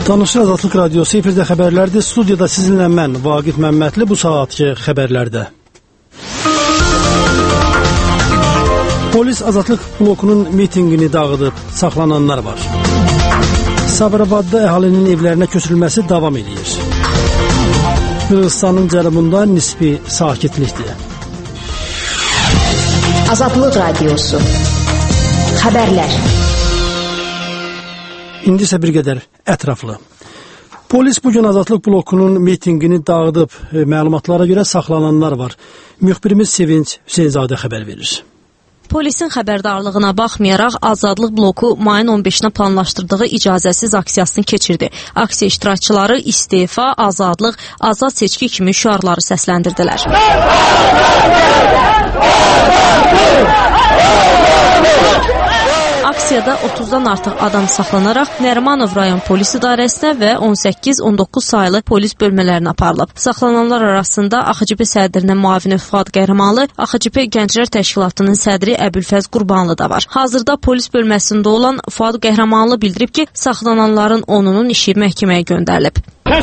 Tanışır Azadlıq Radiosu efirdə xəbərlərdir. Studiyada sizinlə mən, Vaqif Məmmədli, bu saatki xəbərlərdə. Polis Azadlıq blokunun mitingini dağıdıb, saxlananlar var. Sabirabadda əhalinin evlərinə köçürülməsi davam edir. Qırğızstanın cənubunda nisbi sakitlikdir. Azadlıq Radiosu. Xəbərlər. İndi isə bir qədər ətraflı. Polis bugün Azadlıq blokunun mitingini dağıdıb, məlumatlara görə saxlananlar var. Müxbirimiz Sevinç Hüseynzadə xəbər verir. Polisin xəbərdarlığına baxmayaraq Azadlıq bloku mayın 15-nə planlaşdırdığı icazəsiz aksiyasını keçirdi. Aksiya iştirakçıları istefa, azadlıq, azad seçki kimi şüarları səsləndirdilər. Aksiyada 30-dan artıq adam saxlanaraq Nərimanov rayon polis idarəsinə və 18-19 saylı polis bölmələrinə aparılıb. Saxlananlar arasında AXCP sədrinin müavini Fuad Qəhrəmanlı, AXCP Gənclər Təşkilatının sədri Əbülfəz Qurbanlı da var. Hazırda polis bölməsində olan Fuad Qəhrəmanlı bildirib ki, saxlananların 10-unun işi məhkəməyə göndərilib.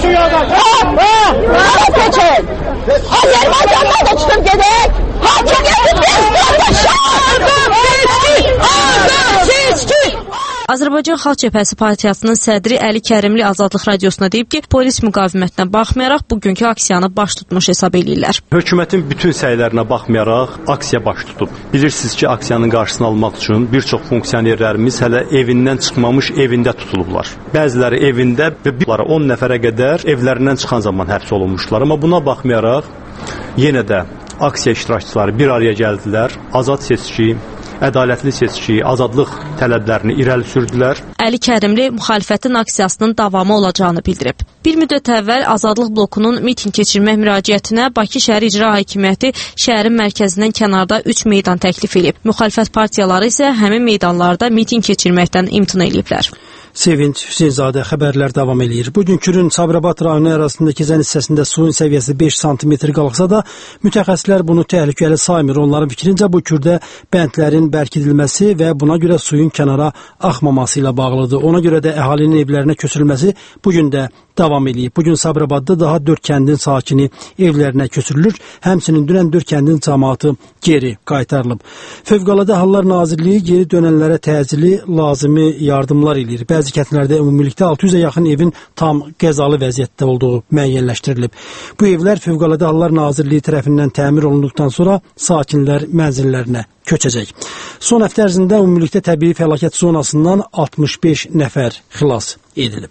Azərbaycan Xalq Cəbhəsi Partiyasının sədri Əli Kərimli Azadlıq Radiosuna deyib ki, polis müqavimətinə baxmayaraq bugünkü aksiyanı baş tutmuş hesab edirlər. Hökumətin bütün səylərinə baxmayaraq aksiya baş tutub. Bilirsiniz ki, aksiyanın qarşısını almaq üçün bir çox funksionerlərimiz hələ evindən çıxmamış evində tutulublar. Bəziləri evində və 10 nəfərə qədər evlərindən çıxan zaman həbs olunmuşlar. Amma buna baxmayaraq yenə də aksiya iştirakçıları bir araya gəldilər, azad seçki, ədalətli seçki, azadlıq tələblərini irəli sürdülər. Əli Kərimli müxalifətin aksiyasının davamı olacağını bildirib. Bir müddət əvvəl Azadlıq blokunun miting keçirmək müraciətinə Bakı Şəhər İcra Hakimiyyəti şəhərin mərkəzindən kənarda 3 meydan təklif edib. Müxalifət partiyaları isə həmin meydanlarda miting keçirməkdən imtina ediblər. Sevinç Hüseynzadə xəbərlər davam edir. Bugün Kürün Sabirabad rayonu ərazisindəki zənin hissəsində suyun səviyyəsi 5 sm qalxsa da, mütəxəssislər bunu təhlükəli saymır. Onların fikrincə bu Kürdə bəndlərin bərkidilməsi və buna görə suyun kənara axmaması ilə bağlıdır. Ona görə də əhalinin evlərinə köçürülməsi bugün də davam edir. Bugün Sabirabadda daha 4 kəndin sakini evlərinə köçürülür. Həmçinin dünən 4 kəndin cəmaatı geri qaytarılıb. Fövqəladə Hallar Nazirliyi geri dönənlərə təcili lazımi yardımlar edir. Bəzi kəndlərdə ümumilikdə 600-ə yaxın evin tam qəzalı vəziyyətdə olduğu müəyyənləşdirilib. Bu evlər Fövqəladə Hallar Nazirliyi tərəfindən təmir olunduqdan sonra sakinlər mənzillərinə köçəcək. Son həftə ərzində ümumilikdə təbii fəlakət zonasından 65 nəfər xilas edilib.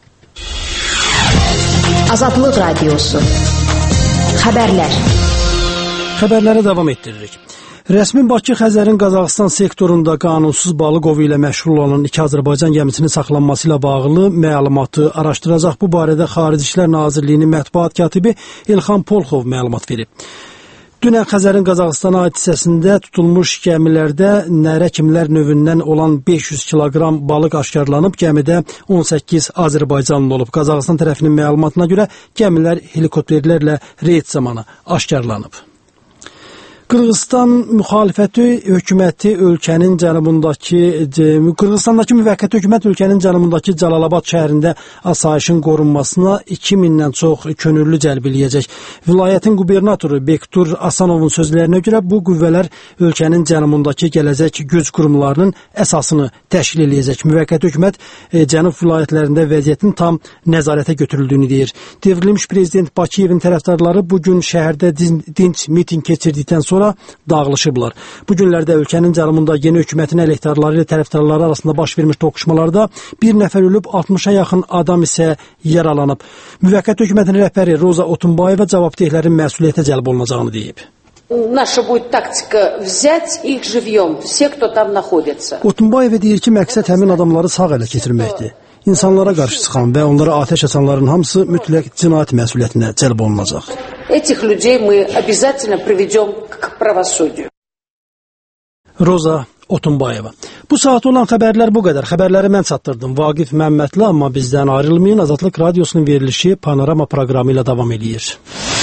Azadlıq Radiosu. Xəbərlər. Xəbərlərə davam etdiririk. Rəsmi Bakı Xəzərin Qazaxıstan sektorunda qanunsuz balıq ovu ilə məşğul olan 2 Azərbaycan gəmisinin saxlanması ilə bağlı məlumatı araşdıracaq. Bu barədə Xarici İşlər Nazirliyinin mətbuat katibi İlxan Polxov məlumat verib. Dünən Xəzərin Qazaxıstana aid hissəsində tutulmuş gəmilərdə nərə kimlər növündən olan 500 kiloqram balıq aşkarlanıb. Gəmidə 18 Azərbaycanlı olub. Qazaxıstan tərəfinin məlumatına görə gəmilər helikopterlərlə reyd zamanı aşkarlanıb. Qırğızstan müxalifəti hökuməti ölkənin cənubundakı Qırğızstandakı müvəqqəti hökumət ölkənin cənubundakı Cəlalabad şəhərində asayişin qorunmasına 2000-dən çox könüllü cəlb eləyəcək. Vilayətin qubernatoru Bektur Asanovun sözlərinə görə bu qüvvələr ölkənin cənubundakı gələcək güc qurumlarının əsasını təşkil eləyəcək. Müvəqqəti hökumət cənub vilayətlərində vəziyyətin tam nəzarətə götürüldüyünü deyir. Devrilmiş prezident Bakıyevin tərəfdarları bugün şəhərdə dinc miting keçirdikdən sonra dağılışıblar. Bu günlərdə ölkənin cənubunda yeni hökumətin əleyhdarları ilə tərəfdarları arasında baş vermiş toqquşmalarda bir nəfər ölüb, 60-a yaxın adam isə yaralanıb. Müvəqqəti hökumətin rəhbəri Roza Otunbayeva cavabdehlərin məsuliyyətə cəlb olunacağını deyib. Наша будет тактика взять их живьем, все, кто там находится. Otunbayeva deyir ki, məqsəd həmin adamları sağ ələ keçirməkdir. İnsanlara qarşı çıxan və onlara atəş açanların hamısı mütləq cinayət məsuliyyətinə cəlb olunacaq. Этих людей мы обязательно приведем к правосудию. Roza Otunbayeva. Bu saat olan xəbərlər bu qədər. Xəbərləri mən çatdırdım. Vaqif Məmmədli, amma bizdən ayrılmayın. Azadlıq Radiosunun verilişi Panorama proqramı ilə davam edir.